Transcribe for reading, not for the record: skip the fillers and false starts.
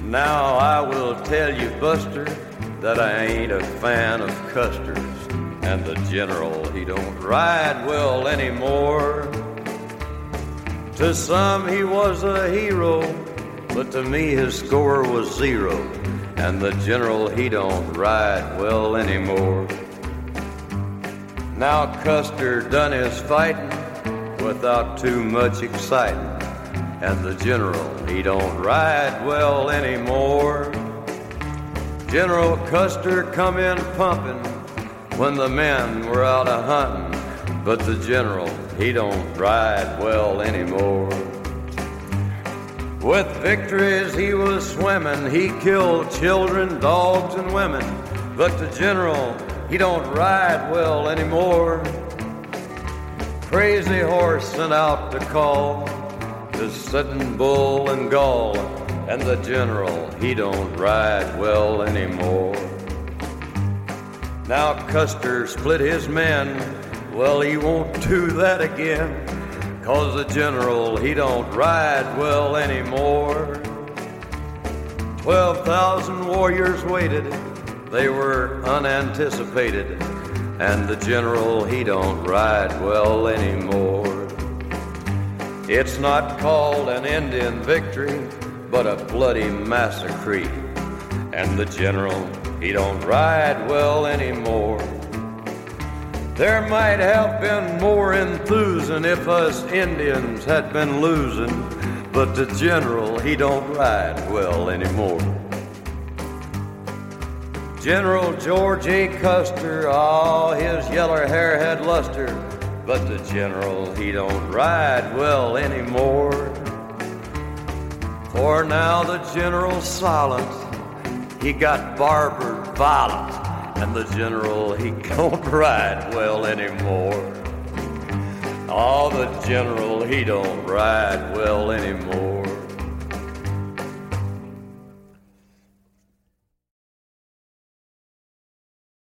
Now I will tell you, Buster, that I ain't a fan of Custer's, and the general, he don't ride well anymore. To some he was a hero, but to me his score was zero, and the general, he don't ride well anymore. Now Custer done his fighting without too much exciting, and the general, he don't ride well anymore. General Custer come in pumping when the men were out a-hunting, but the general, he don't ride well anymore. With victories he was swimming, he killed children, dogs, and women, but the general, he don't ride well anymore. Crazy Horse sent out to call to Sitting Bull and Gull, and the general, he don't ride well anymore. Now Custer split his men, well, he won't do that again, 'cause the general, he don't ride well anymore. 12,000 warriors waited, they were unanticipated, and the general, he don't ride well anymore. It's not called an Indian victory, but a bloody massacre, and the general, he don't ride well anymore. There might have been more enthusing if us Indians had been losing, but the general, he don't ride well anymore. General George A. Custer, his yeller hair had luster, but the general, he don't ride well anymore. For now the general's silent, he got barbered violent, and the general, he don't ride well anymore. Oh, the general, he don't ride well anymore.